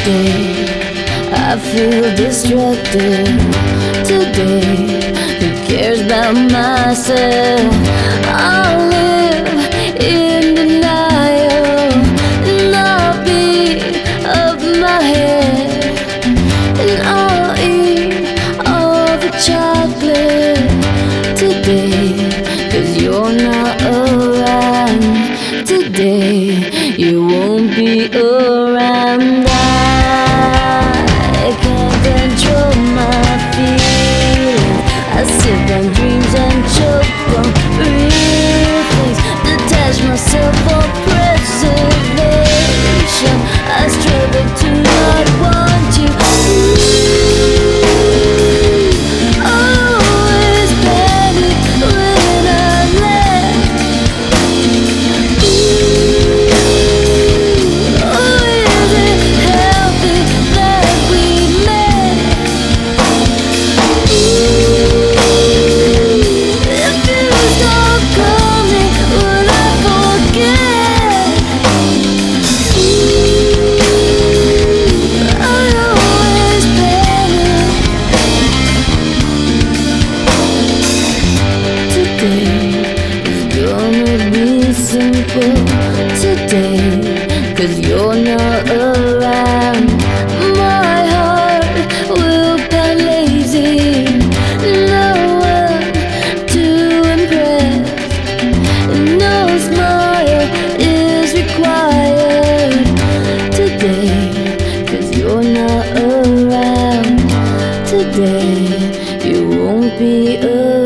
Today I feel distracted. Today who cares about myself? I'll live in denial and I'll be of my head, and I'll eat all the chocolate today, 'cause you're not around. Today you won't be around. I can't control my feelings. I sip on dreams and choke on real things. Detach myself for preservation. I struggle to not want you. Always panic when I left. Oh, is it healthy that we met? If you stop coming, will I forget? I always panic. Today is gonna be simple today, 'cause you're not around. My heart will pound lazy, no one to impress, no smile is required today, 'cause you're not around. Today you won't be around.